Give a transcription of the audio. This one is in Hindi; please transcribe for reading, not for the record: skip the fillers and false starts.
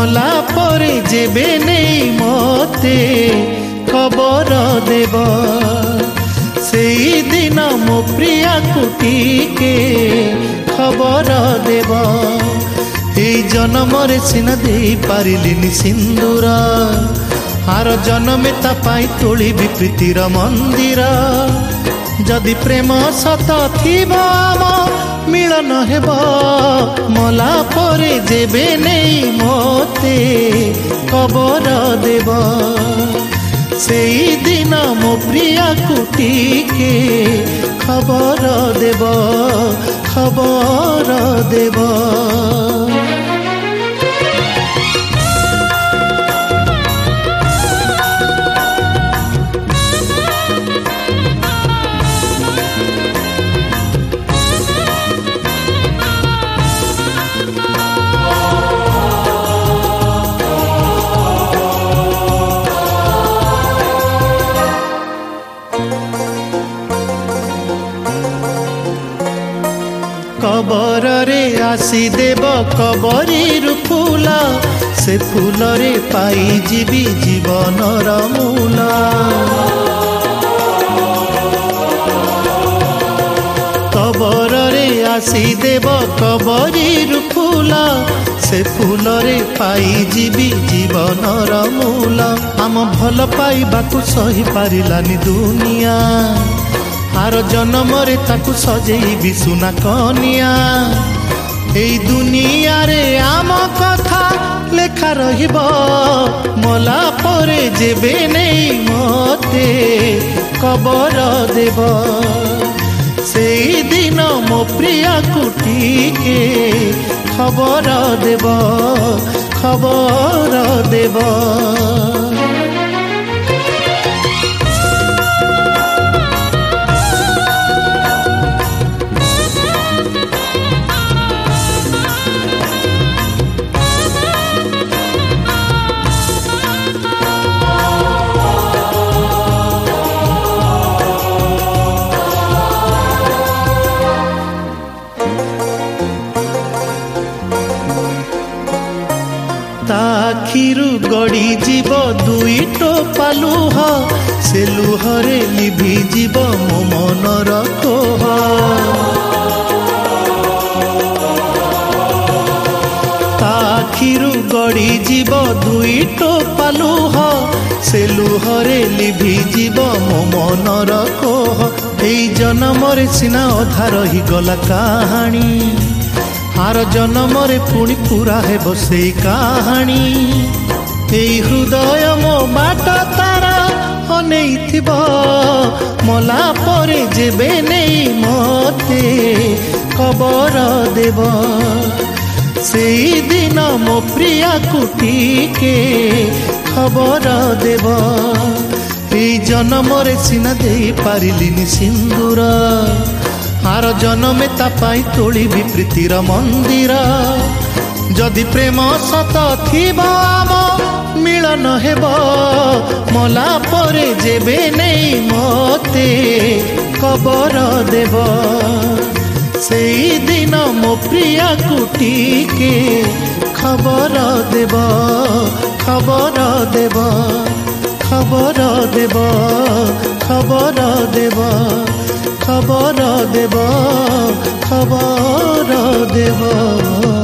मला परे जेबे नहीं मते खबर देव सेई दिन मो प्रिया कुटीके खबर देव ए जन्म रे सिना दे पारिलिनी सिंदूर आर जन्मे ता पाई तोली प्रीतिर मंदिर जदि प्रेम सत थिबा मिलन हेब मला परे जेबे नहीं मते खबर देव सेई दिन मो प्रिया कुटीके खबर देव खबर देव। कबर रे आसी देव कबरी फूल से फूल रे पाई जीवी जीवनर मूल कबर रे आसी देव कबरी फूल से फूल रे पाई जीवी जीवनर मूल आम भल पाइबा को सही पारिलानी दुनिया आर जन्म रे ताकू सजेबी सुना कनिया ए दुनिया रे आम कथा लेखा रहिबो मला परे जेबे नहीं मते खबर देव सेई दिन मो प्रिया कुटीके खबर देव खबर देव। ताखिरु गड़ी जीव दुई टोपा लुह से लुहरे लिभि जीव मो मनर कोह ताखिरु गड़ी जीव दुई टोपा लुह से लुहरे लिभि जीव मो मनर कोह ए जन्म रे सिना अधा रही गला कहानी आर जन्म रे पुणी पूरा है बसे कहानी ए हृदय मो बाट तारा अनेइथिब मला परे जेबे नहीं मते खबर देव सेई दिन मो प्रिया कुटीके खबर देव ए जन्म रे सिना दे पारिलिनी सिंदूर आर जन्मे ता पाई तोली प्रीतिर मंदिर जदि प्रेम सत थिबा मिलन हेब मला परे जेबे नहीं मते खबर देव सेई दिन मो प्रिया कुटीके खबर देव खबर देव खबर देव खबर देव खबर देव खबर देव।